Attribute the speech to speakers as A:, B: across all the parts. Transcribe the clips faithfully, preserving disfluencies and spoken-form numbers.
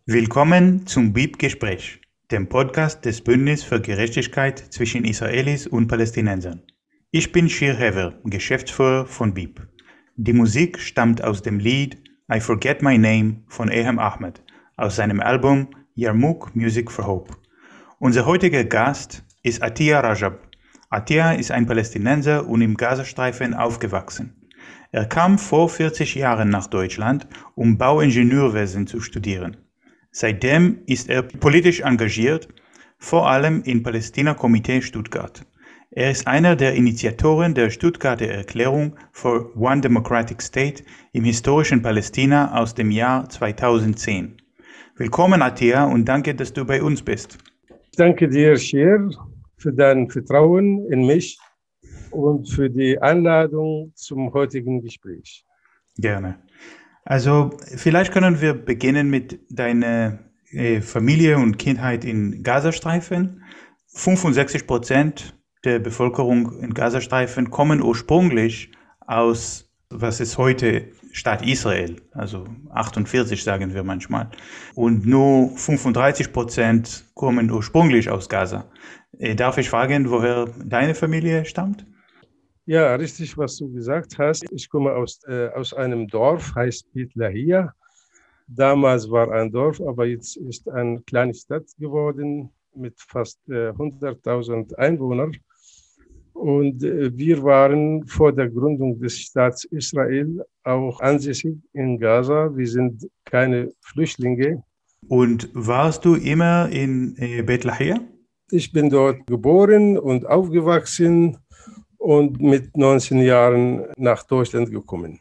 A: Willkommen zum B I B-Gespräch, dem Podcast des Bündnis für Gerechtigkeit zwischen Israelis und Palästinensern. Ich bin Shir Hever, Geschäftsführer von B I B. Die Musik stammt aus dem Lied I Forget My Name von Ehem Ahmed aus seinem Album Yarmouk Music for Hope. Unser heutiger Gast ist Attia Rajab. Attia ist ein Palästinenser und im Gazastreifen aufgewachsen. Er kam vor vierzig Jahren nach Deutschland, um Bauingenieurwesen zu studieren. Seitdem ist er politisch engagiert, vor allem im Palästina-Komitee Stuttgart. Er ist einer der Initiatoren der Stuttgarter Erklärung for One Democratic State im historischen Palästina aus dem Jahr zweitausendzehn. Willkommen, Attia, und danke, dass du bei uns bist.
B: Ich danke dir, Shir, für dein Vertrauen in mich und für die Einladung zum heutigen Gespräch.
A: Gerne. Also vielleicht können wir beginnen mit deiner äh, Familie und Kindheit in Gazastreifen. fünfundsechzig Prozent der Bevölkerung in Gazastreifen kommen ursprünglich aus, was ist heute Staat Israel, also achtundvierzig sagen wir manchmal. Und nur fünfunddreißig Prozent kommen ursprünglich aus Gaza. Äh, darf ich fragen, woher deine Familie stammt?
B: Ja, richtig, was du gesagt hast. Ich komme aus, äh, aus einem Dorf, heißt Beit Lahia. Damals war ein Dorf, aber jetzt ist eine kleine Stadt geworden mit fast äh, hunderttausend Einwohnern. Und äh, wir waren vor der Gründung des Staates Israel auch ansässig in Gaza. Wir sind keine Flüchtlinge.
A: Und warst du immer in äh, Beit Lahia?
B: Ich bin dort geboren und aufgewachsen und mit neunzehn Jahren nach Deutschland gekommen.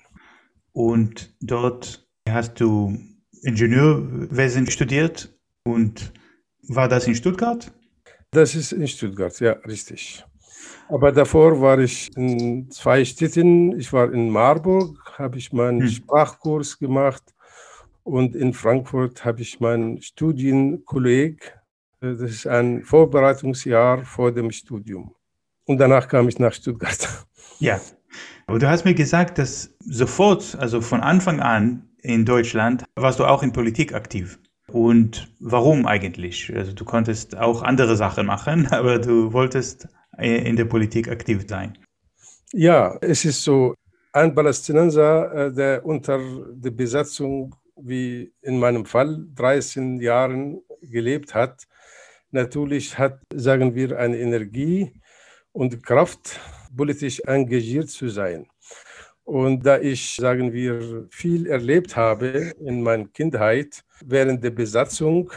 A: Und dort hast du Ingenieurwesen studiert und war das in Stuttgart?
B: Das ist in Stuttgart, ja, richtig. Aber davor war ich in zwei Städten. Ich war in Marburg, habe ich meinen hm. Sprachkurs gemacht und in Frankfurt habe ich meinen Studienkolleg. Das ist ein Vorbereitungsjahr vor dem Studium. Und danach kam ich nach Stuttgart.
A: Ja, aber du hast mir gesagt, dass sofort, also von Anfang an in Deutschland, warst du auch in Politik aktiv. Und warum eigentlich? Also du konntest auch andere Sachen machen, aber du wolltest in der Politik aktiv sein.
B: Ja, es ist so, ein Palästinenser, der unter der Besatzung, wie in meinem Fall, dreizehn Jahren gelebt hat, natürlich hat, sagen wir, eine Energie und Kraft, politisch engagiert zu sein. Und da ich, sagen wir, viel erlebt habe in meiner Kindheit während der Besatzung,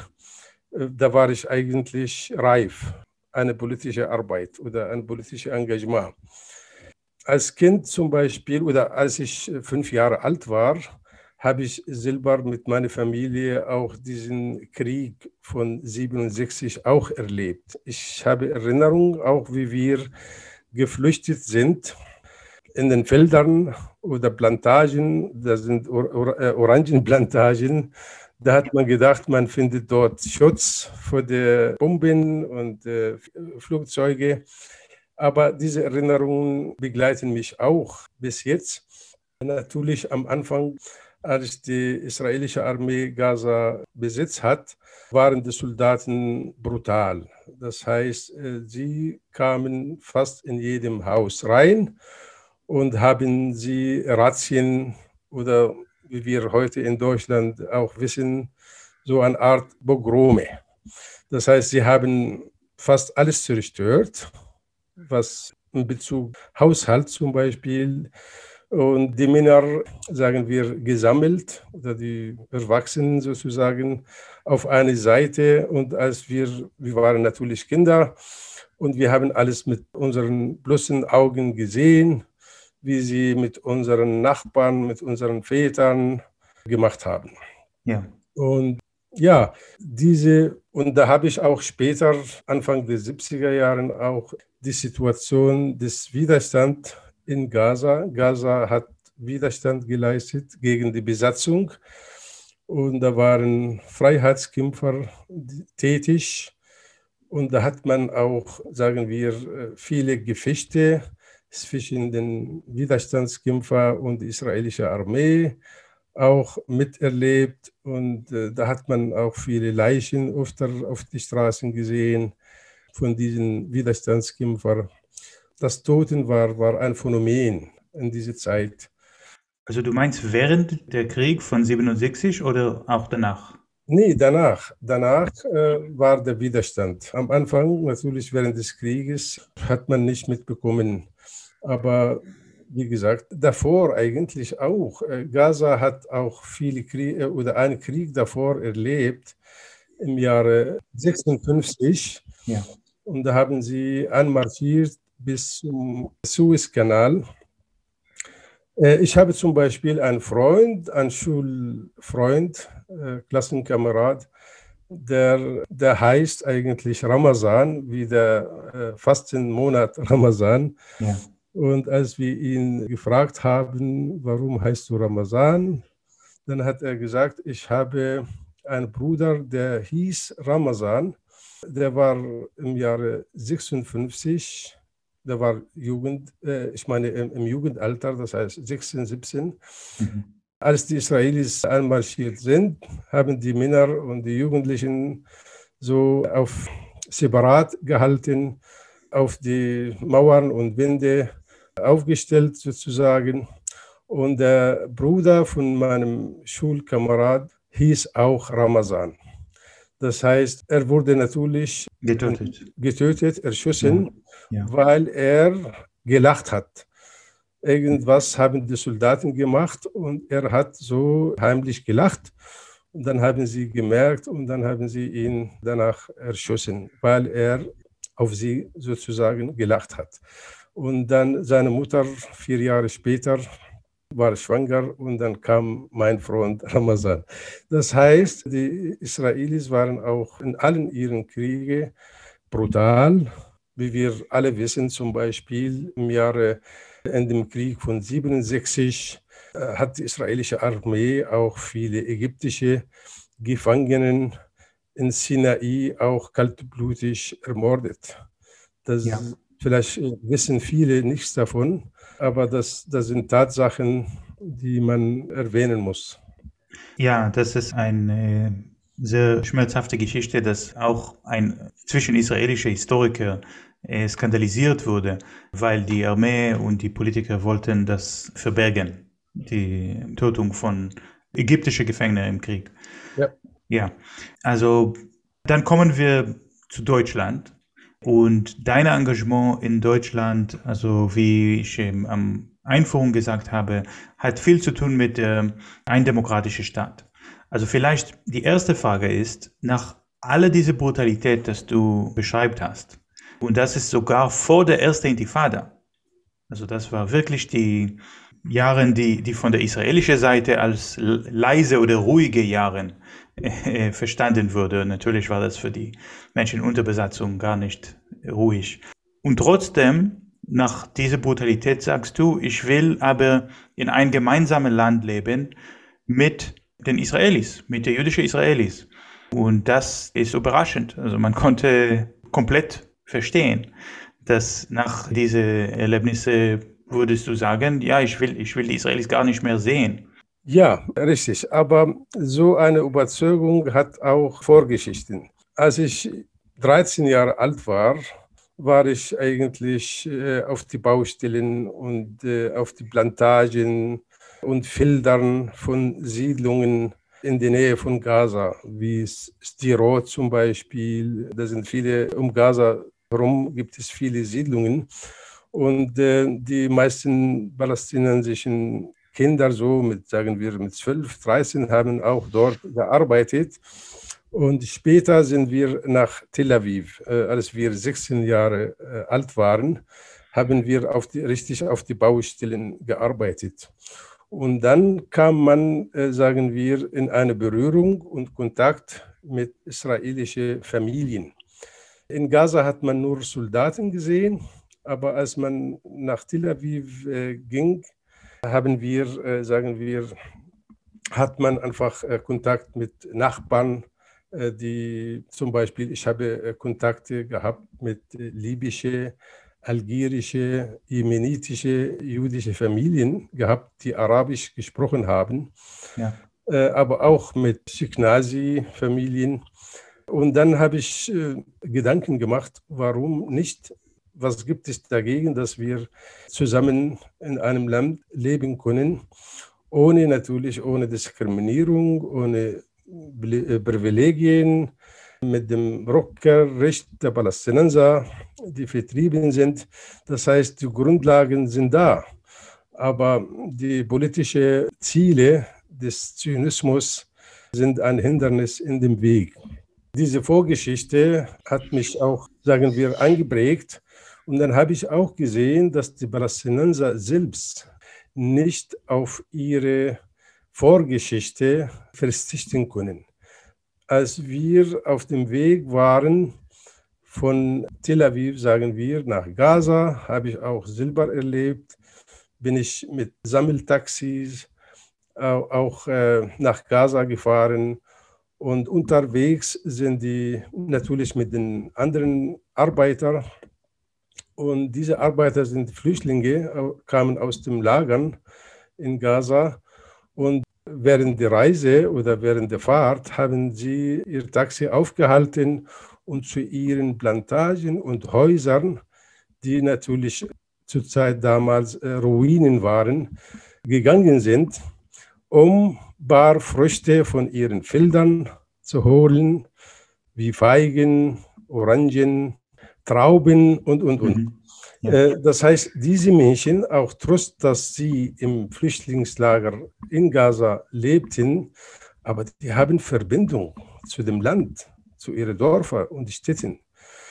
B: da war ich eigentlich reif, eine politische Arbeit oder ein politisches Engagement. Als Kind zum Beispiel oder als ich fünf Jahre alt war, habe ich selber mit meiner Familie auch diesen Krieg von siebenundsechzig auch erlebt. Ich habe Erinnerung auch, wie wir geflüchtet sind in den Feldern oder Plantagen, das sind Or- Or- Orangenplantagen. Da hat man gedacht, man findet dort Schutz vor den Bomben und äh, Flugzeuge. Aber diese Erinnerungen begleiten mich auch bis jetzt. Natürlich am Anfang, als die israelische Armee Gaza Besitz hat, waren die Soldaten brutal. Das heißt, sie kamen fast in jedem Haus rein und haben sie Razzien oder wie wir heute in Deutschland auch wissen, so eine Art Pogrome. Das heißt, sie haben fast alles zerstört, was in Bezug Haushalt zum Beispiel, und die Männer, sagen wir, gesammelt oder die Erwachsenen sozusagen auf eine Seite. Und als wir, wir waren natürlich Kinder und wir haben alles mit unseren bloßen Augen gesehen, wie sie mit unseren Nachbarn, mit unseren Vätern gemacht haben.
A: Ja.
B: Und ja, diese, und da habe ich auch später, Anfang der siebziger Jahren, auch die Situation des Widerstands in Gaza. Gaza hat Widerstand geleistet gegen die Besatzung und da waren Freiheitskämpfer tätig und da hat man auch, sagen wir, viele Gefechte zwischen den Widerstandskämpfern und der israelischen Armee auch miterlebt und äh, da hat man auch viele Leichen öfter auf die Straßen gesehen von diesen Widerstandskämpfern. Das Toten war, war ein Phänomen in dieser Zeit.
A: Also du meinst während der Krieg von siebenundsechzig oder auch danach?
B: Nee, danach. Danach äh, war der Widerstand. Am Anfang, natürlich während des Krieges, hat man nicht mitbekommen. Aber wie gesagt, davor eigentlich auch. Äh, Gaza hat auch viele Kriege oder einen Krieg davor erlebt, im Jahre sechsundfünfzig.
A: Ja.
B: Und da haben sie anmarschiert bis zum Suezkanal. Äh, Ich habe zum Beispiel einen Freund, einen Schulfreund, äh, Klassenkamerad, der, der heißt eigentlich Ramazan, wie der äh, Fastenmonat Ramazan.
A: Ja.
B: Und als wir ihn gefragt haben, warum heißt du Ramazan, dann hat er gesagt, ich habe einen Bruder, der hieß Ramazan. Der war im Jahre sechsundfünfzig, der war Jugend, äh, ich meine im, im Jugendalter, das heißt sechzehn, siebzehn.
A: Mhm.
B: Als die Israelis einmarschiert sind, haben die Männer und die Jugendlichen so auf separat gehalten, auf die Mauern und Wände aufgestellt sozusagen. Und der Bruder von meinem Schulkamerad hieß auch Ramazan. Das heißt, er wurde natürlich
A: Getötet.
B: getötet, erschossen,
A: Ja. Ja.
B: weil er gelacht hat. Irgendwas haben die Soldaten gemacht und er hat so heimlich gelacht. Und dann haben sie gemerkt und dann haben sie ihn danach erschossen, weil er auf sie sozusagen gelacht hat. Und dann seine Mutter vier Jahre später war schwanger und dann kam mein Freund Ramazan. Das heißt, die Israelis waren auch in allen ihren Kriegen brutal, wie wir alle wissen, zum Beispiel im Jahre in dem Krieg von siebenundsechzig äh, hat die israelische Armee auch viele ägyptische Gefangenen in Sinai auch kaltblutig ermordet. Das
A: Ja.
B: Vielleicht wissen viele nichts davon, aber das, das sind Tatsachen, die man erwähnen muss.
A: Ja, das ist eine sehr schmerzhafte Geschichte, dass auch ein zwischenisraelischer Historiker äh, skandalisiert wurde, weil die Armee und die Politiker wollten das verbergen, die Tötung von ägyptischen Gefangenen im Krieg.
B: Ja.
A: Ja, also dann kommen wir zu Deutschland und dein Engagement in Deutschland, also wie ich ähm, am Einführung gesagt habe, hat viel zu tun mit ähm, ein demokratischer Staat. Also vielleicht die erste Frage ist, nach all dieser Brutalität, das du beschreibt hast, und das ist sogar vor der ersten Intifada, also das war wirklich die Jahre, die, die von der israelischen Seite als leise oder ruhige Jahre äh, verstanden wurde. Natürlich war das für die Menschen unter Besatzung gar nicht ruhig. Und trotzdem, nach dieser Brutalität sagst du, ich will aber in ein gemeinsames Land leben mit den Israelis, mit den jüdischen Israelis. Und das ist überraschend. Also man konnte komplett verstehen, dass nach diesen Erlebnissen würdest du sagen, ja, ich will, ich will die Israelis gar nicht mehr sehen.
B: Ja, richtig. Aber so eine Überzeugung hat auch Vorgeschichten. Als ich dreizehn Jahre alt war, war ich eigentlich äh, auf die Baustellen und äh, auf die Plantagen und Feldern von Siedlungen in der Nähe von Gaza, wie Sderot zum Beispiel. Da sind viele um Gaza herum, gibt es viele Siedlungen. Und äh, die meisten palästinensischen Kinder, so mit, sagen wir, mit zwölf, dreizehn, haben auch dort gearbeitet. Und später sind wir nach Tel Aviv. Äh, als wir sechzehn Jahre äh, alt waren, haben wir auf die, richtig auf die Baustellen gearbeitet. Und dann kam man, äh, sagen wir, in eine Berührung und Kontakt mit israelischen Familien. In Gaza hat man nur Soldaten gesehen, aber als man nach Tel Aviv äh, ging, haben wir, äh, sagen wir, hat man einfach äh, Kontakt mit Nachbarn, äh, die zum Beispiel, ich habe äh, Kontakte gehabt mit äh, libysche algerische, jemenitische, jüdische Familien gehabt, die Arabisch gesprochen haben,
A: Ja.
B: äh, aber auch mit Ashkenazi-Familien. Und dann habe ich äh, Gedanken gemacht, warum nicht, was gibt es dagegen, dass wir zusammen in einem Land leben können, ohne natürlich, ohne Diskriminierung, ohne Privilegien, mit dem Rückkehrrecht der Palästinenser, die vertrieben sind. Das heißt, die Grundlagen sind da, aber die politischen Ziele des Zionismus sind ein Hindernis in dem Weg. Diese Vorgeschichte hat mich auch, sagen wir, eingeprägt. Und dann habe ich auch gesehen, dass die Palästinenser selbst nicht auf ihre Vorgeschichte verzichten können. Als wir auf dem Weg waren von Tel Aviv, sagen wir, nach Gaza, habe ich auch Silber erlebt, bin ich mit Sammeltaxis auch äh, nach Gaza gefahren. Und unterwegs sind die natürlich mit den anderen Arbeitern. Und diese Arbeiter sind Flüchtlinge, kamen aus den Lagern in Gaza. Und während der Reise oder während der Fahrt haben sie ihr Taxi aufgehalten und zu ihren Plantagen und Häusern, die natürlich zur Zeit damals äh, Ruinen waren, gegangen sind, um Barfrüchte von ihren Feldern zu holen, wie Feigen, Orangen, Trauben und, und, und.
A: Mhm. Ja.
B: Äh, das heißt, diese Menschen, auch trotz, dass sie im Flüchtlingslager in Gaza lebten, aber die haben Verbindung zu dem Land, zu ihren Dörfern und Städten.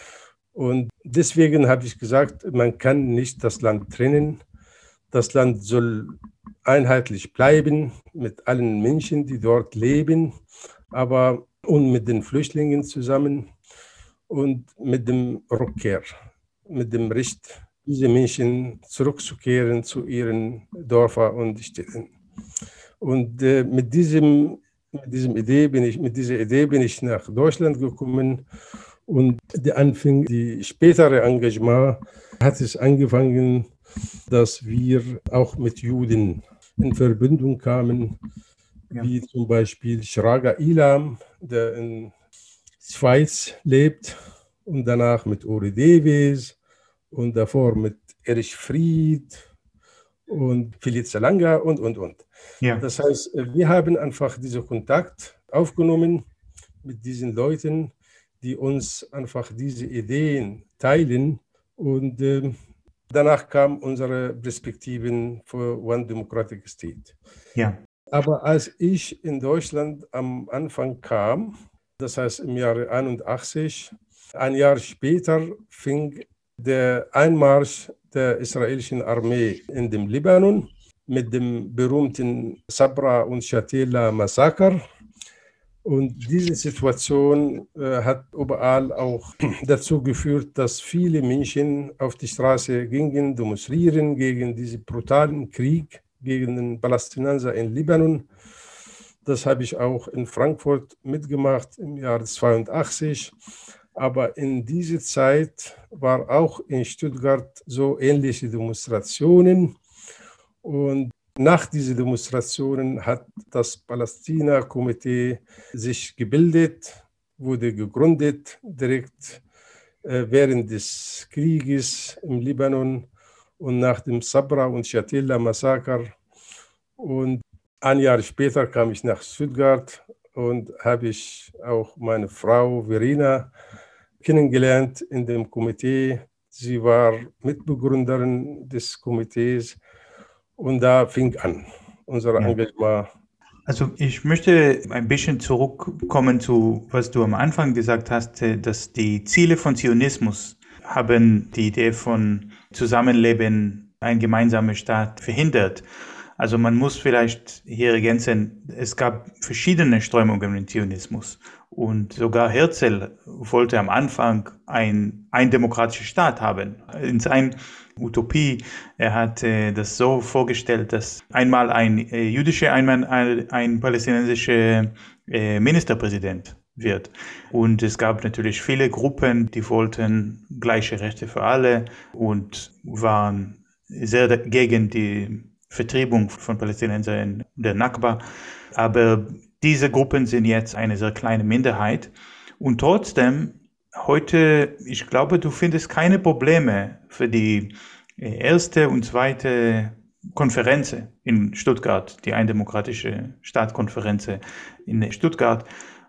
B: Und deswegen habe ich gesagt, man kann nicht das Land trennen. Das Land soll einheitlich bleiben mit allen Menschen, die dort leben, aber und mit den Flüchtlingen zusammen und mit dem Rückkehr, mit dem Recht, diese Menschen zurückzukehren zu ihren Dörfern und Städten. Und äh, mit diesem, mit diesem Idee bin ich, mit dieser Idee bin ich nach Deutschland gekommen. Und der Anfang, die spätere Engagement hat es angefangen, dass wir auch mit Juden in Verbindung kamen, ja. Wie zum Beispiel Shraga Ilam, der in Schweiz lebt, und danach mit Uri Davies und davor mit Erich Fried und Felice Langa und, und, und. Ja. Das heißt, wir haben einfach diesen Kontakt aufgenommen mit diesen Leuten, die uns einfach diese Ideen teilen, und äh, danach kamen unsere Perspektiven für One Democratic State. Ja. Aber als ich in Deutschland am Anfang kam, das heißt im Jahre einundachtzig, ein Jahr später fing der Einmarsch der israelischen Armee in dem Libanon mit dem berühmten Sabra und Shatila Massaker. Und diese Situation äh, hat überall auch dazu geführt, dass viele Menschen auf die Straße gingen, demonstrieren gegen diesen brutalen Krieg gegen den Palästinenser in Libanon. Das habe ich auch in Frankfurt mitgemacht im Jahr zweiundachtzig. Aber in dieser Zeit war auch in Stuttgart so ähnliche Demonstrationen. Und nach diesen Demonstrationen hat das Palästina-Komitee sich gebildet, wurde gegründet, direkt äh, während des Krieges im Libanon und nach dem Sabra und Shatila-Massaker. Und ein Jahr später kam ich nach Stuttgart und habe ich auch meine Frau Verena kennengelernt in dem Komitee. Sie war Mitbegründerin des Komitees. Und da fing an, unser ja. Engagement.
A: Also ich möchte ein bisschen zurückkommen zu, was du am Anfang gesagt hast, dass die Ziele von Zionismus haben die Idee von Zusammenleben, ein gemeinsamer Staat verhindert. Also man muss vielleicht hier ergänzen, es gab verschiedene Strömungen im Zionismus. Und sogar Herzl wollte am Anfang ein, ein demokratischer Staat haben. In seiner Utopie, er hat äh, das so vorgestellt, dass einmal ein äh, jüdischer, einmal ein, ein palästinensischer äh, Ministerpräsident wird. Und es gab natürlich viele Gruppen, die wollten gleiche Rechte für alle und waren sehr gegen die Vertreibung von Palästinensern in der Nakba. Aber diese Gruppen sind jetzt eine sehr kleine Minderheit. Und trotzdem, heute, ich glaube, du findest keine Probleme für die erste und zweite Konferenz in Stuttgart, die Eindemokratische Staatskonferenz in Stuttgart,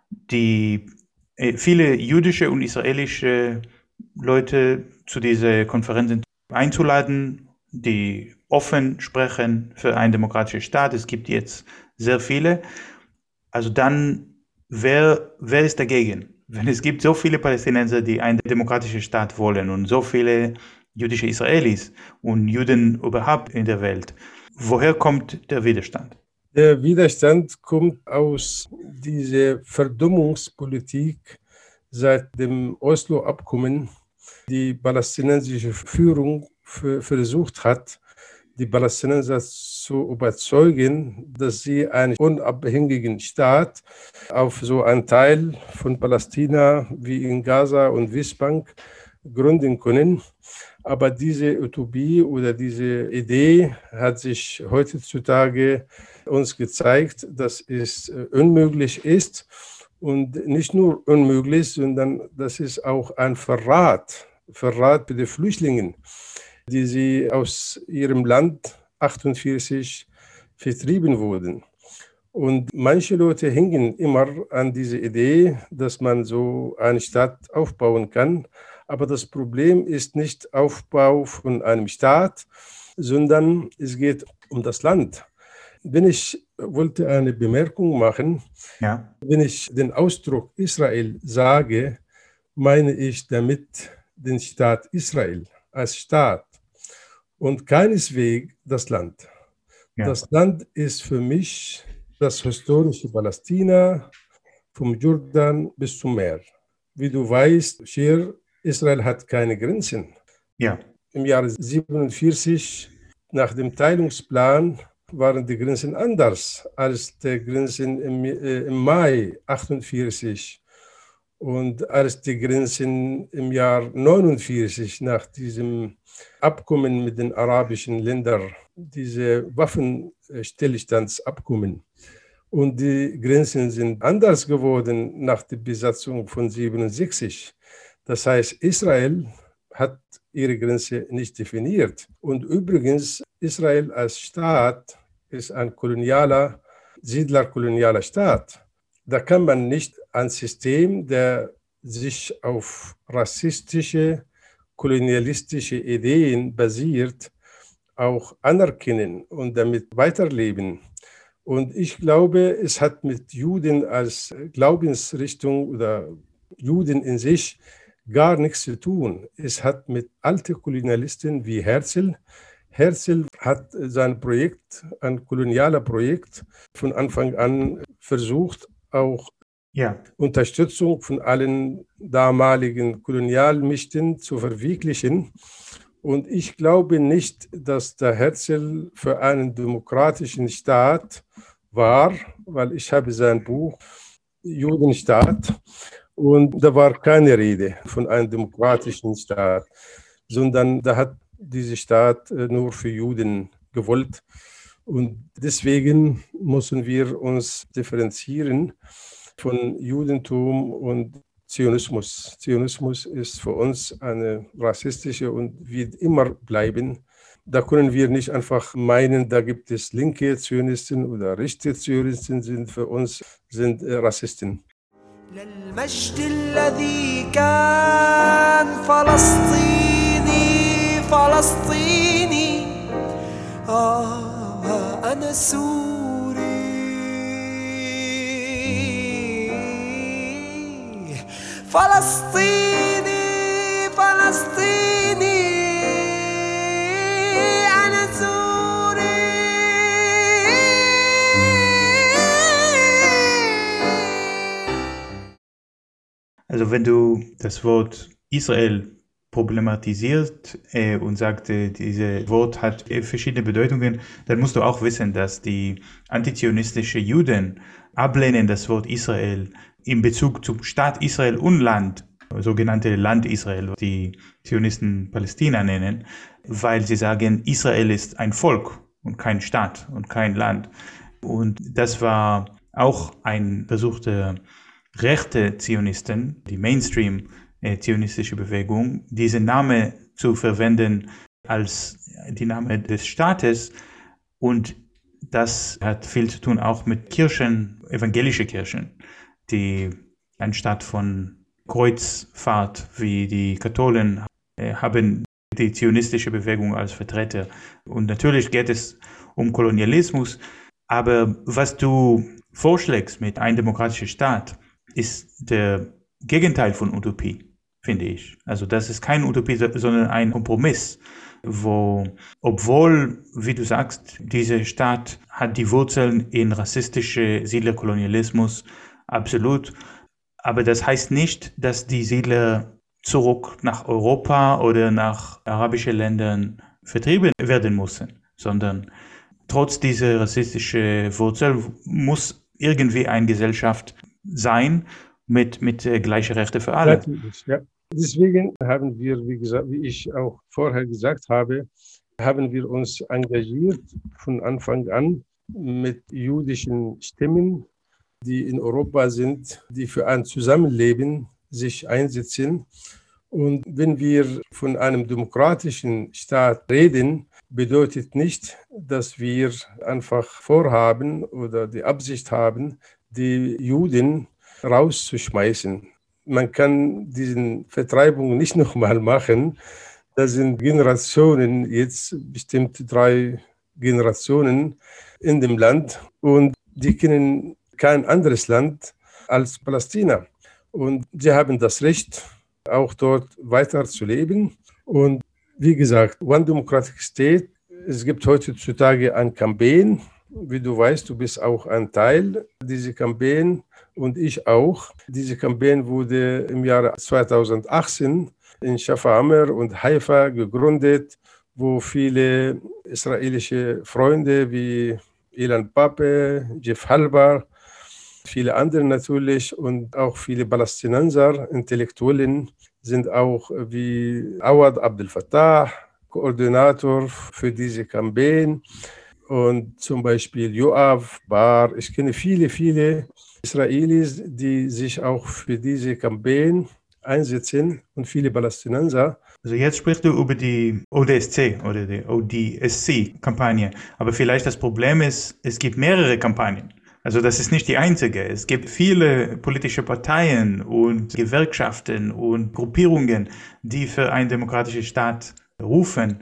A: die viele jüdische und israelische Leute zu dieser Konferenz einzuladen, die offen sprechen für einen demokratischen Staat. Es gibt jetzt sehr viele. Also dann, wer, wer ist dagegen? Wenn es gibt so viele Palästinenser, die einen demokratischen Staat wollen und so viele jüdische Israelis und Juden überhaupt in der Welt, woher kommt der Widerstand?
B: Der Widerstand kommt aus dieser Verdummungspolitik seit dem Oslo-Abkommen. Die palästinensische Führung versucht hat, die Palästinenser zu überzeugen, dass sie einen unabhängigen Staat auf so einen Teil von Palästina wie in Gaza und Westbank gründen können. Aber diese Utopie oder diese Idee hat sich heutzutage uns gezeigt, dass es unmöglich ist. Und nicht nur unmöglich, sondern das ist auch ein Verrat, Verrat für die Flüchtlinge, die sie aus ihrem Land achtundvierzig vertrieben wurden. Und manche Leute hängen immer an diese Idee, dass man so eine Stadt aufbauen kann. Aber das Problem ist nicht Aufbau von einem Staat, sondern es geht um das Land. Wenn ich wollte eine Bemerkung machen,
A: ja.
B: Wenn ich den Ausdruck Israel sage, meine ich damit den Staat Israel als Staat und keineswegs das Land. Ja. Das Land ist für mich das historische Palästina vom Jordan bis zum Meer. Wie du weißt, hier Israel hat keine Grenzen.
A: Ja.
B: Im Jahre siebenundvierzig, nach dem Teilungsplan, waren die Grenzen anders als die Grenzen im, äh, im Mai achtundvierzig und als die Grenzen im Jahr neunundvierzig nach diesem Abkommen mit den arabischen Ländern, diese Waffenstillstandsabkommen. Und die Grenzen sind anders geworden nach der Besatzung von siebenundsechzig. Das heißt, Israel hat ihre Grenze nicht definiert. Und übrigens, Israel als Staat ist ein kolonialer, siedlerkolonialer Staat. Da kann man nicht ein System, der sich auf rassistische, kolonialistische Ideen basiert, auch anerkennen und damit weiterleben. Und ich glaube, es hat mit Juden als Glaubensrichtung oder Juden in sich gar nichts zu tun. Es hat mit alten Kolonialisten wie Herzl. Herzl hat sein Projekt, ein kolonialer Projekt, von Anfang an versucht, auch
A: ja.
B: Unterstützung von allen damaligen Kolonialmächten zu verwirklichen. Und ich glaube nicht, dass der Herzl für einen demokratischen Staat war, weil ich habe sein Buch Judenstaat und da war keine Rede von einem demokratischen Staat, sondern da hat dieser Staat nur für Juden gewollt. Und deswegen müssen wir uns differenzieren von Judentum und Zionismus. Zionismus ist für uns eine rassistische und wird immer bleiben. Da können wir nicht einfach meinen, da gibt es linke Zionisten oder rechte Zionisten, sind für uns sind Rassisten.
C: للمجد الذي كان فلسطيني فلسطيني آه أنا سوري فلسطيني فلسطيني أنا سوري.
A: Also wenn du das Wort Israel problematisiert äh, und sagt, äh, dieses Wort hat äh, verschiedene Bedeutungen, dann musst du auch wissen, dass die antizionistische Juden ablehnen das Wort Israel in Bezug zum Staat Israel und Land, sogenannte Land Israel, die Zionisten Palästina nennen, weil sie sagen, Israel ist ein Volk und kein Staat und kein Land. Und das war auch ein Versuch der rechte Zionisten, die Mainstream-zionistische Bewegung, diesen Namen zu verwenden als die Name des Staates. Und das hat viel zu tun auch mit Kirchen, evangelische Kirchen, die anstatt von Kreuzfahrt wie die Katholen äh, haben die zionistische Bewegung als Vertreter. Und natürlich geht es um Kolonialismus, aber was du vorschlägst mit einem demokratischen Staat, ist der Gegenteil von Utopie, finde ich. Also das ist keine Utopie, sondern ein Kompromiss, wo, obwohl, wie du sagst, dieser Staat hat die Wurzeln in rassistische Siedlerkolonialismus, absolut. Aber das heißt nicht, dass die Siedler zurück nach Europa oder nach arabischen Ländern vertrieben werden müssen, sondern trotz dieser rassistischen Wurzel muss irgendwie eine Gesellschaft sein mit, mit äh, gleichen Rechten für alle.
B: Natürlich, ja. Deswegen haben wir, wie gesagt, wie ich auch vorher gesagt habe, haben wir uns engagiert von Anfang an mit jüdischen Stimmen, die in Europa sind, die für ein Zusammenleben sich einsetzen. Und wenn wir von einem demokratischen Staat reden, bedeutet nicht, dass wir einfach vorhaben oder die Absicht haben, die Juden rauszuschmeißen. Man kann diese Vertreibung nicht nochmal machen. Das sind Generationen, jetzt bestimmt drei Generationen in dem Land und die kennen kein anderes Land als Palästina. Und sie haben das Recht, auch dort weiter zu leben. Und wie gesagt, One Democratic State, es gibt heutzutage ein Campaign. Wie du weißt, du bist auch ein Teil dieser Campaign und ich auch. Diese Campaign wurde im Jahre zweitausendachtzehn in Shafa'amer und Haifa gegründet, wo viele israelische Freunde wie Ilan Pape, Jeff Halbar, viele andere natürlich und auch viele Palästinenser, Intellektuellen sind auch wie Awad Abdel Fattah, Koordinator für diese Campaign. Und zum Beispiel Yoav Bar. Ich kenne viele, viele Israelis, die sich auch für diese Campaign einsetzen und viele Palästinenser.
A: Also jetzt sprichst du über die O D S C oder die O D S C-Kampagne. Aber vielleicht das Problem ist, es gibt mehrere Kampagnen. Also das ist nicht die einzige. Es gibt viele politische Parteien und Gewerkschaften und Gruppierungen, die für einen demokratischen Staat rufen.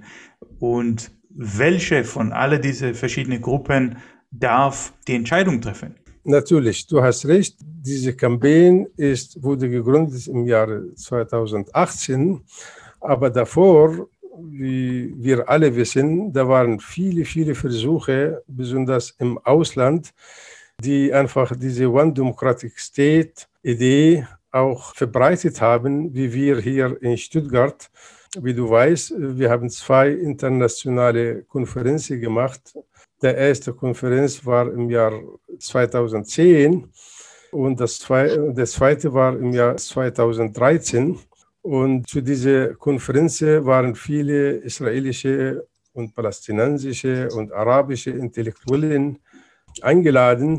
A: Und welche von all diesen verschiedenen Gruppen darf die Entscheidung treffen?
B: Natürlich, du hast recht. Diese Campaign ist, wurde gegründet im Jahre zweitausendachtzehn. Aber davor, wie wir alle wissen, da waren viele, viele Versuche, besonders im Ausland, die einfach diese One Democratic State Idee auch verbreitet haben, wie wir hier in Stuttgart. Wie du weißt, wir haben zwei internationale Konferenzen gemacht. Die erste Konferenz war im Jahr zweitausendzehn und das zweite, das zweite war im Jahr zweitausenddreizehn. Und zu dieser Konferenz waren viele israelische und palästinensische und arabische Intellektuellen eingeladen.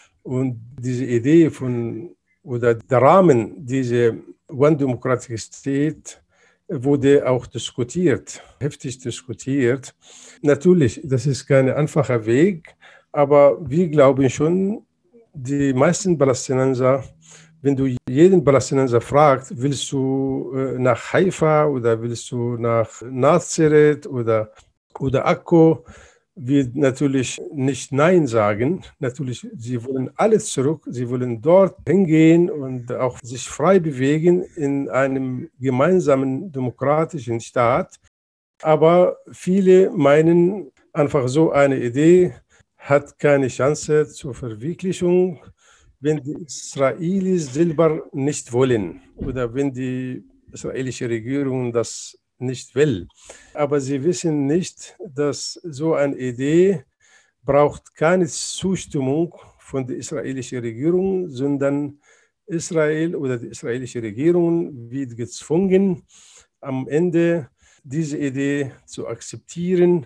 B: Und diese Idee von, oder der Rahmen dieser One Democratic State wurde auch diskutiert, heftig diskutiert. Natürlich, das ist kein einfacher Weg, aber wir glauben schon, die meisten Palästinenser, wenn du jeden Palästinenser fragst, willst du nach Haifa oder willst du nach Nazareth oder, oder Akko, wird natürlich nicht Nein sagen. Natürlich, sie wollen alles zurück. Sie wollen dort hingehen und auch sich frei bewegen in einem gemeinsamen demokratischen Staat. Aber viele meinen, einfach so eine Idee hat keine Chance zur Verwirklichung, wenn die Israelis selber nicht wollen oder wenn die israelische Regierung das nicht will. Aber sie wissen nicht, dass so eine Idee braucht keine Zustimmung von der israelischen Regierung, sondern Israel oder die israelische Regierung wird gezwungen, am Ende diese Idee zu akzeptieren,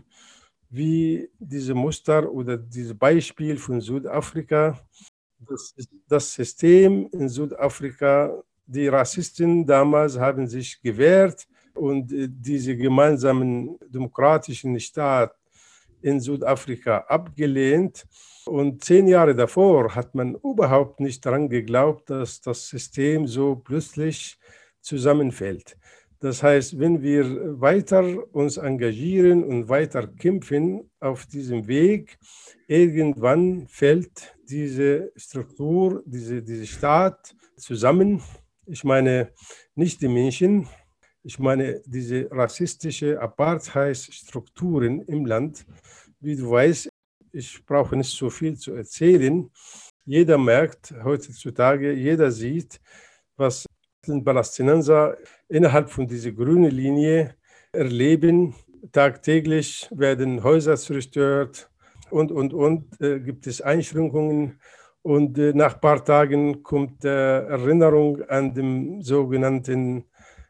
B: wie diese Muster oder dieses Beispiel von Südafrika. Das ist das System in Südafrika. Die Rassisten damals haben sich gewehrt und äh, diese gemeinsamen demokratischen Staat in Südafrika abgelehnt. Und zehn Jahre davor hat man überhaupt nicht daran geglaubt, dass das System so plötzlich zusammenfällt. Das heißt, wenn wir weiter uns engagieren und weiter kämpfen auf diesem Weg, irgendwann fällt diese Struktur, diese, diese Staat zusammen. Ich meine nicht die Menschen, ich meine diese rassistische Apartheid-Strukturen im Land. Wie du weißt, ich brauche nicht so viel zu erzählen. Jeder merkt heutzutage, jeder sieht, was die Palästinenser innerhalb von dieser grünen Linie erleben. Tagtäglich werden Häuser zerstört und, und, und äh, gibt es Einschränkungen. Und äh, nach ein paar Tagen kommt äh, Erinnerung an den sogenannten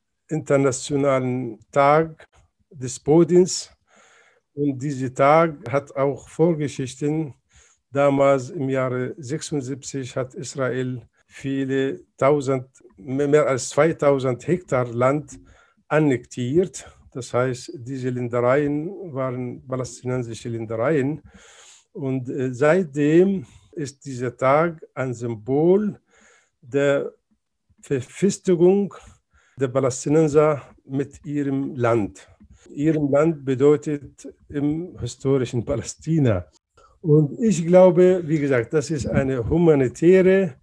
B: Internationalen Tag des Bodens. Und dieser Tag hat auch Vorgeschichten. Damals im Jahre sechsundsiebzig hat Israel viele tausend, mehr als zweitausend Hektar Land annektiert. Das heißt, diese Ländereien waren palästinensische Ländereien. Und äh, seitdem ist dieser Tag ein Symbol der Verfestigung der Palästinenser mit ihrem Land. Ihrem Land bedeutet im historischen Palästina. Und ich glaube, wie gesagt, das ist eine humanitäre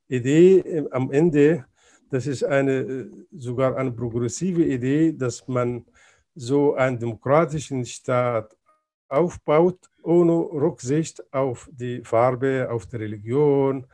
B: Idee am Ende. Das ist eine, sogar eine progressive Idee, dass man so einen demokratischen Staat aufbaut, ohne Rücksicht auf die Farbe, auf die Religion,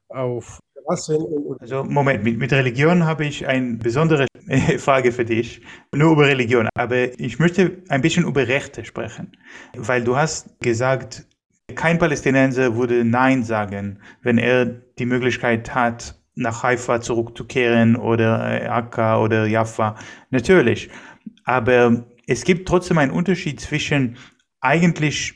B: auf Rassen.
A: Also Moment, mit, mit Religion habe ich eine besondere Frage für dich, nur über Religion, aber ich möchte ein bisschen über Rechte sprechen, weil du hast gesagt, kein Palästinenser würde Nein sagen, wenn er die Möglichkeit hat, nach Haifa zurückzukehren oder Akka oder Jaffa. Natürlich, aber es gibt trotzdem einen Unterschied zwischen eigentlich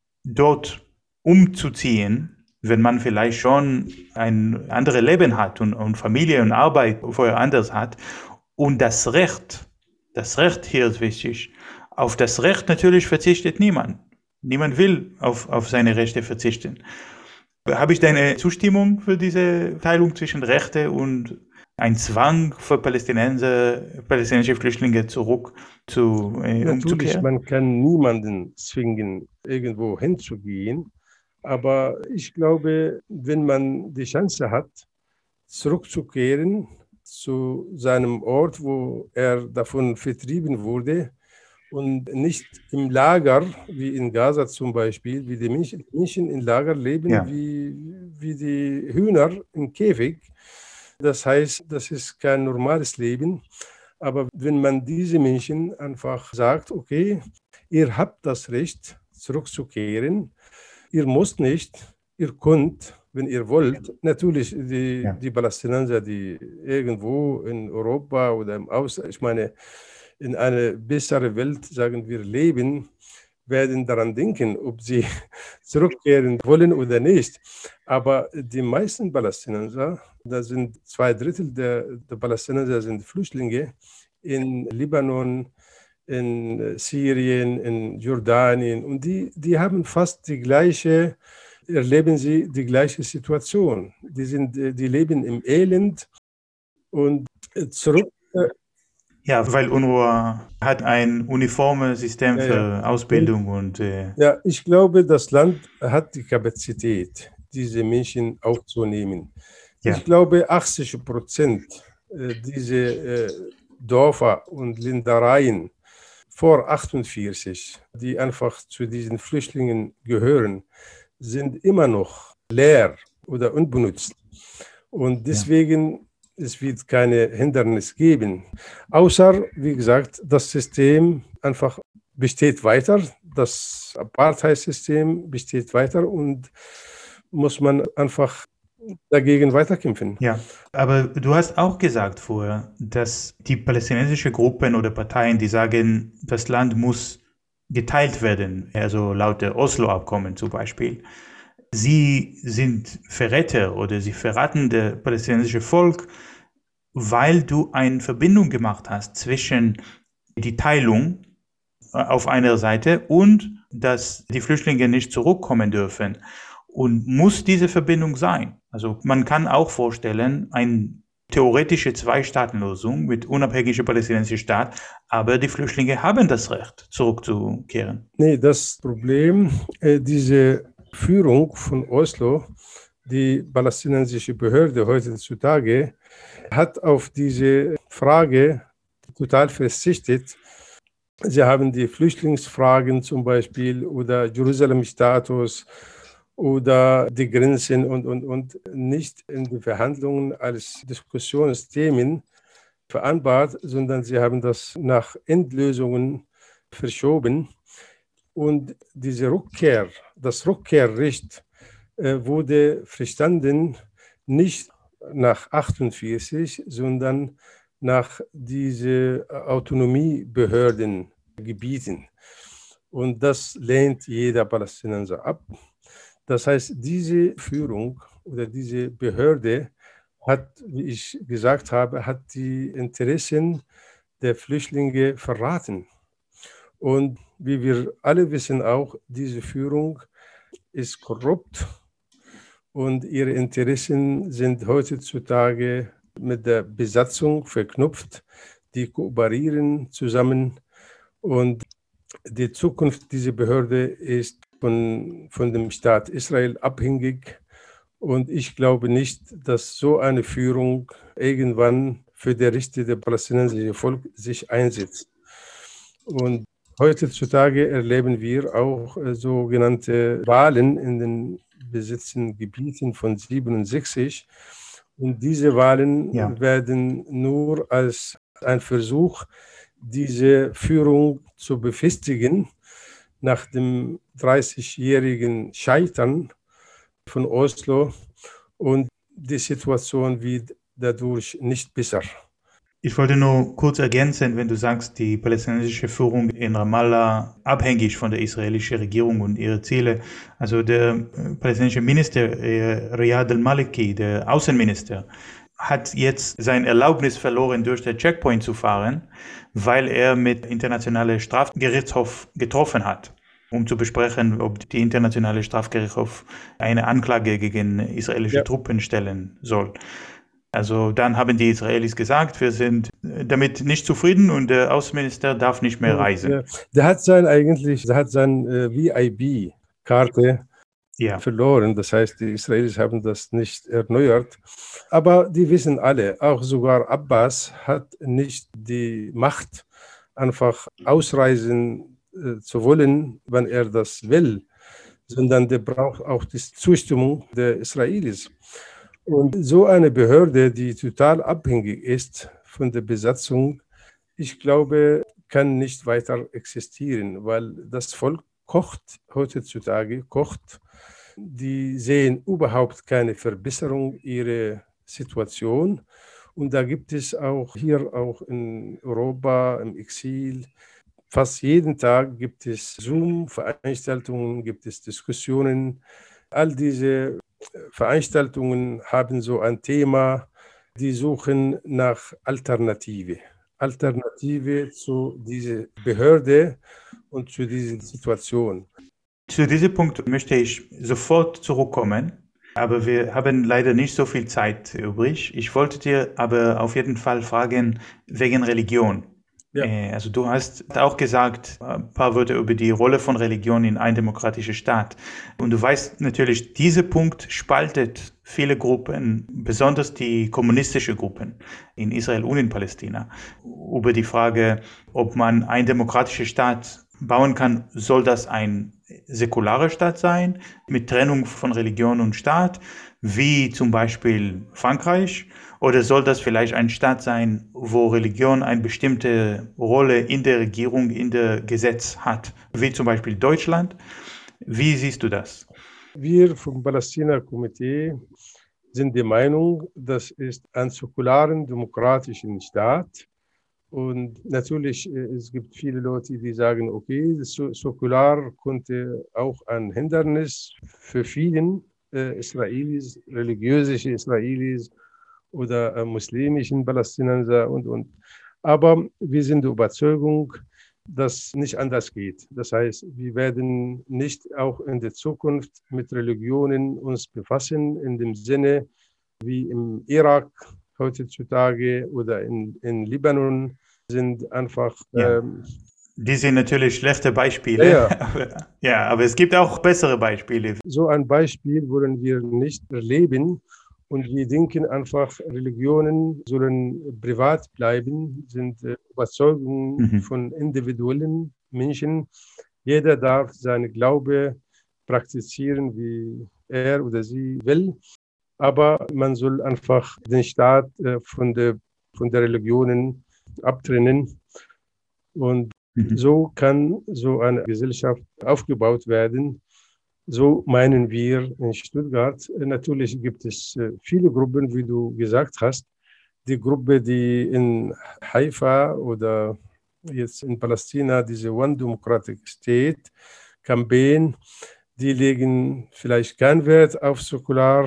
A: dort umzuziehen, wenn man vielleicht schon ein anderes Leben hat und, und Familie und Arbeit vorher anders hat. Und das Recht, das Recht hier ist wichtig. Auf das Recht natürlich verzichtet niemand. Niemand will auf, auf seine Rechte verzichten. Habe ich deine Zustimmung für diese Teilung zwischen Rechte und ein Zwang für Palästinenser, palästinensische Flüchtlinge zurück zu äh,
B: Natürlich,
A: umzukehren?
B: man kann niemanden zwingen, irgendwo hinzugehen. Aber ich glaube, wenn man die Chance hat, zurückzukehren zu seinem Ort, wo er davon vertrieben wurde und nicht im Lager, wie in Gaza zum Beispiel, wie die Menschen, Menschen in Lager leben,
A: Ja.
B: wie, wie die Hühner im Käfig. Das heißt, das ist kein normales Leben. Aber wenn man diese Menschen einfach sagt, okay, ihr habt das Recht, zurückzukehren, ihr müsst nicht, ihr könnt, wenn ihr wollt. Natürlich, die,
A: Ja.
B: die Palästinenser, die irgendwo in Europa oder im Ausland, ich meine, in eine bessere Welt, sagen wir, leben, werden daran denken, ob sie zurückkehren wollen oder nicht. Aber die meisten Palästinenser, da sind zwei Drittel der, der Palästinenser sind Flüchtlinge in Libanon, in Syrien, in Jordanien. Und die, die haben fast die gleiche, erleben sie die gleiche Situation. Die, sind, die leben im Elend und zurück.
A: Ja, weil UNRWA hat ein uniformes System
B: Ja,
A: für
B: ja.
A: Ausbildung und äh,
B: Ja, ich glaube, das Land hat die Kapazität, diese Menschen aufzunehmen.
A: Ja.
B: Ich glaube, achtzig Prozent dieser äh, Dörfer und Ländereien vor achtundvierzig, die einfach zu diesen Flüchtlingen gehören, sind immer noch leer oder unbenutzt. Und deswegen, es wird keine Hindernis geben. Außer, wie gesagt, das System einfach besteht weiter, das Apartheid-System besteht weiter und muss man einfach dagegen weiterkämpfen.
A: Ja, aber du hast auch gesagt vorher, dass die palästinensischen Gruppen oder Parteien, die sagen, das Land muss geteilt werden, also laut der Oslo-Abkommen zum Beispiel, sie sind Verräter oder sie verraten das palästinensische Volk, weil du eine Verbindung gemacht hast zwischen die Teilung auf einer Seite und dass die Flüchtlinge nicht zurückkommen dürfen. Und muss diese Verbindung sein? Also man kann auch vorstellen, eine theoretische Zwei-Staaten-Lösung mit unabhängiger palästinensischer Staat, aber die Flüchtlinge haben das Recht, zurückzukehren.
B: Nee, das Problem, äh, diese Führung von Oslo, die palästinensische Behörde heutzutage, hat auf diese Frage total verzichtet. Sie haben die Flüchtlingsfragen zum Beispiel oder Jerusalem-Status oder die Grenzen und, und, und nicht in die Verhandlungen als Diskussionsthemen vereinbart, sondern sie haben das nach Endlösungen verschoben. Und diese Rückkehr, das Rückkehrrecht äh, wurde verstanden nicht nach achtundvierzig, sondern nach diese Autonomiebehördengebieten. Und das lehnt jeder Palästinenser ab. Das heißt, diese Führung oder diese Behörde hat, wie ich gesagt habe, hat die Interessen der Flüchtlinge verraten. Und wie wir alle wissen auch, diese Führung ist korrupt und ihre Interessen sind heutzutage mit der Besatzung verknüpft. Die kooperieren zusammen und die Zukunft dieser Behörde ist von, von dem Staat Israel abhängig. Und ich glaube nicht, dass so eine Führung irgendwann für die Rechte des palästinensischen Volkes sich einsetzt. Und heutzutage erleben wir auch äh, sogenannte Wahlen in den besetzten Gebieten von siebenundsechzig. Und diese Wahlen
A: Ja.
B: werden nur als ein Versuch, diese Führung zu befestigen, nach dem dreißigjährigen Scheitern von Oslo. Und die Situation wird dadurch nicht besser.
A: Ich wollte nur kurz ergänzen, wenn du sagst, die palästinensische Führung in Ramallah abhängig von der israelischen Regierung und ihre Ziele. Also der palästinensische Minister äh, Riyad al-Maliki, der Außenminister, hat jetzt sein Erlaubnis verloren, durch den Checkpoint zu fahren, weil er mit internationalen Strafgerichtshof getroffen hat, um zu besprechen, ob die internationale Strafgerichtshof eine Anklage gegen israelische
B: Ja.
A: Truppen stellen soll. Also dann haben die Israelis gesagt, wir sind damit nicht zufrieden und der Außenminister darf nicht mehr reisen.
B: Ja, der hat sein eigentlich, der hat seine äh, V I B-Karte
A: Ja,
B: verloren. Das heißt, die Israelis haben das nicht erneuert. Aber die wissen alle, auch sogar Abbas hat nicht die Macht, einfach ausreisen äh, zu wollen, wenn er das will, sondern der braucht auch die Zustimmung der Israelis. Und so eine Behörde, die total abhängig ist von der Besatzung, ich glaube, kann nicht weiter existieren, weil das Volk kocht heutzutage, kocht. Die sehen überhaupt keine Verbesserung ihrer Situation. Und da gibt es auch hier auch in Europa, im Exil, fast jeden Tag gibt es Zoom-Veranstaltungen, gibt es Diskussionen. All diese Veranstaltungen haben so ein Thema, die suchen nach Alternative. Alternative zu dieser Behörde und zu dieser Situation.
A: zu diesem Punkt möchte ich sofort zurückkommen, aber wir haben leider nicht so viel Zeit übrig. Ich wollte dir aber auf jeden Fall fragen wegen Religion.
B: Ja.
A: Äh, Also du hast auch gesagt, ein paar Wörter über die Rolle von Religion in einem demokratischen Staat. Und du weißt natürlich, dieser Punkt spaltet viele Gruppen, besonders die kommunistischen Gruppen in Israel und in Palästina, über die Frage, ob man einen demokratischen Staat bauen kann. Soll das ein säkularer Staat sein, mit Trennung von Religion und Staat, wie zum Beispiel Frankreich? Oder soll das vielleicht ein Staat sein, wo Religion eine bestimmte Rolle in der Regierung, in der Gesetz hat, wie zum Beispiel Deutschland? Wie siehst du das?
B: Wir vom Palästina-Komitee sind der Meinung, das ist ein säkularen, demokratischen Staat. Und natürlich, äh, es gibt viele Leute, die sagen, okay, das so- säkular könnte auch ein Hindernis für vielen äh, Israelis, religiöse Israelis oder äh, muslimischen Palästinenser und, und. Aber wir sind der Überzeugung, dass nicht anders geht. Das heißt, wir werden nicht auch in der Zukunft mit Religionen uns befassen, in dem Sinne wie im Irak heutzutage oder in, in Libanon sind einfach,
A: Ja.
B: ähm,
A: Die sind natürlich schlechte
B: ja,
A: Beispiele.
B: ja,
A: Aber, ja, aber es gibt auch bessere Beispiele.
B: so ein Beispiel wollen wir nicht erleben. Und wir denken einfach, Religionen sollen privat bleiben, sind äh, Überzeugungen
A: Mhm.
B: von individuellen Menschen. Jeder darf seine Glaube praktizieren, wie er oder sie will. Aber man soll einfach den Staat äh, von der, von der Religionen abtrennen. Und
A: Mhm.
B: so kann so eine Gesellschaft aufgebaut werden. So meinen wir in Stuttgart. Natürlich gibt es äh, viele Gruppen, wie du gesagt hast. Die Gruppe, die in Haifa oder jetzt in Palästina, diese One Democratic State Campaign, die legen vielleicht keinen Wert auf säkular,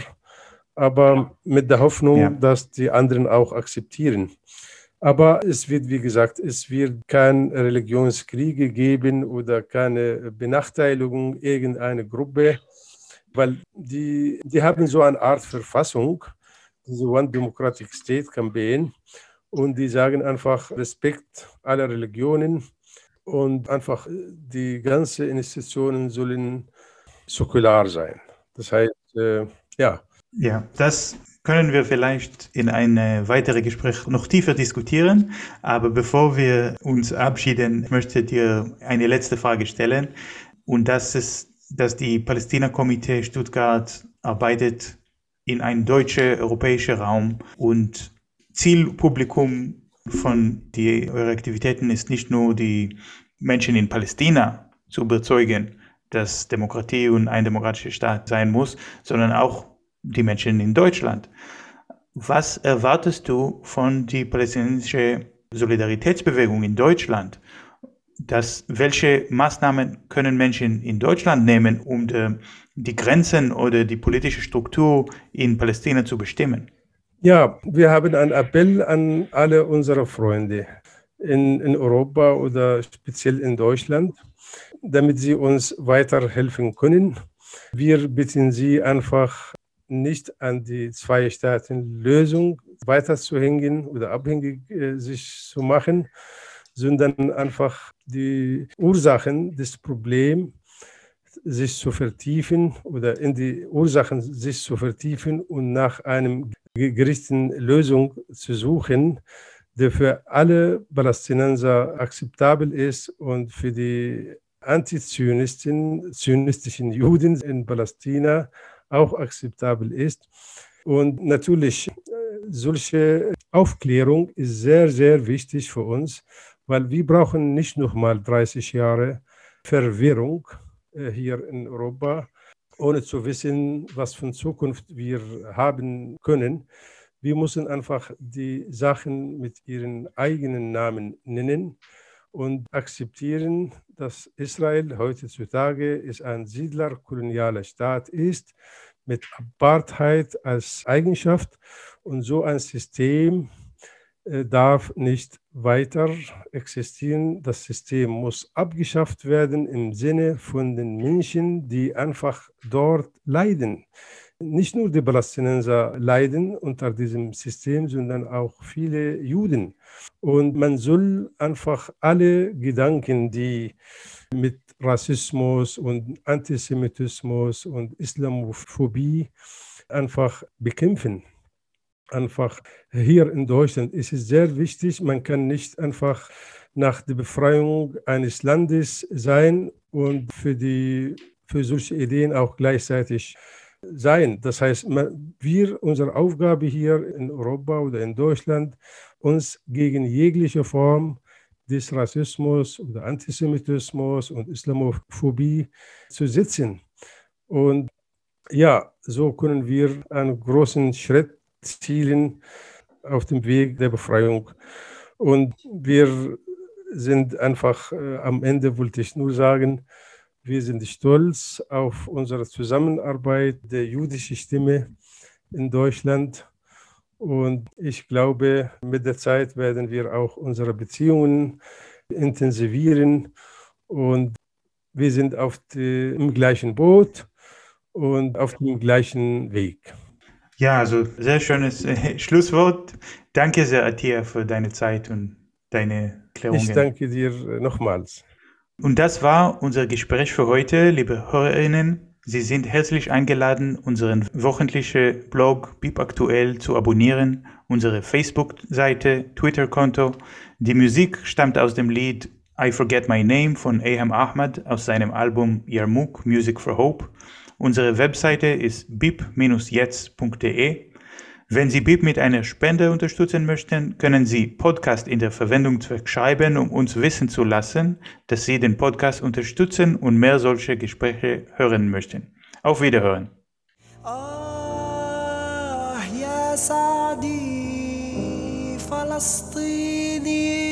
B: aber mit der Hoffnung,
A: Ja.
B: dass die anderen auch akzeptieren. Aber es wird, wie gesagt, es wird keine Religionskriege geben oder keine Benachteiligung irgendeiner Gruppe, weil die, die haben so eine Art Verfassung, diese One Democratic State Campaign, und die sagen einfach Respekt aller Religionen und einfach die ganzen Institutionen sollen säkular sein. Das heißt, äh, ja.
A: Ja, das können wir vielleicht in einem weiteren Gespräch noch tiefer diskutieren. Aber bevor wir uns abschieden, möchte ich dir eine letzte Frage stellen. Und das ist, dass die Palästina-Komitee Stuttgart arbeitet in einem deutschen, europäischen Raum und Zielpublikum von die, eurer Aktivitäten ist nicht nur die Menschen in Palästina zu überzeugen, dass Demokratie und ein demokratischer Staat sein muss, sondern auch die Menschen in Deutschland. Was erwartest du von der palästinensischen Solidaritätsbewegung in Deutschland? Das, welche Maßnahmen können Menschen in Deutschland nehmen, um die, die Grenzen oder die politische Struktur in Palästina zu bestimmen?
B: Ja, wir haben einen Appell an alle unsere Freunde in, in Europa oder speziell in Deutschland, damit sie uns weiterhelfen können. Wir bitten sie einfach nicht an die Zwei-Staaten-Lösung weiterzuhängen oder abhängig äh, sich zu machen, sondern einfach die Ursachen des Problems sich zu vertiefen oder in die Ursachen sich zu vertiefen und nach einem gerichteten Lösung zu suchen, die für alle Palästinenser akzeptabel ist und für die Antizionisten, zionistischen Juden in Palästina auch akzeptabel ist. Und natürlich, solche Aufklärung ist sehr, sehr wichtig für uns, weil wir brauchen nicht nochmal dreißig Jahre Verwirrung hier in Europa, ohne zu wissen, was für eine Zukunft wir haben können. Wir müssen einfach die Sachen mit ihren eigenen Namen nennen und akzeptieren, dass Israel heutzutage ist ein siedlerkolonialer Staat ist, mit Apartheid als Eigenschaft. Und so ein System äh, darf nicht weiter existieren. Das System muss abgeschafft werden im Sinne von den Menschen, die einfach dort leiden. Nicht nur die Palästinenser leiden unter diesem System, sondern auch viele Juden. Und man soll einfach alle Gedanken, die mit Rassismus und Antisemitismus und Islamophobie einfach bekämpfen. Einfach hier in Deutschland ist es sehr wichtig, man kann nicht einfach nach der Befreiung eines Landes sein und für, die, für solche Ideen auch gleichzeitig sein. Das heißt, wir, unsere Aufgabe hier in Europa oder in Deutschland, uns gegen jegliche Form des Rassismus oder Antisemitismus und Islamophobie zu setzen. Und Ja, so können wir einen großen Schritt zielen auf dem Weg der Befreiung. Und wir sind einfach, äh, am Ende wollte ich nur sagen, wir sind stolz auf unsere Zusammenarbeit der jüdischen Stimme in Deutschland. Und ich glaube, mit der Zeit werden wir auch unsere Beziehungen intensivieren. Und wir sind auf die, im gleichen Boot und auf dem gleichen Weg.
A: Ja, also sehr schönes äh, Schlusswort. Danke sehr, Attia, für deine Zeit und deine Klärungen.
B: Ich danke dir nochmals.
A: Und das war unser Gespräch für heute, liebe Hörerinnen. Sie sind herzlich eingeladen, unseren wöchentlichen Blog Bip Aktuell zu abonnieren, unsere Facebook-Seite, Twitter-Konto. Die Musik stammt aus dem Lied I Forget My Name von Aham Ahmad aus seinem Album Yarmouk Music for Hope. Unsere Webseite ist bip Bindestrich jetzt Punkt de. Wenn Sie Bip mit einer Spende unterstützen möchten, können Sie Podcast in der Verwendungszweck schreiben, um uns wissen zu lassen, dass Sie den Podcast unterstützen und mehr solche Gespräche hören möchten. Auf Wiederhören.
C: آه يا سعدي فلسطيني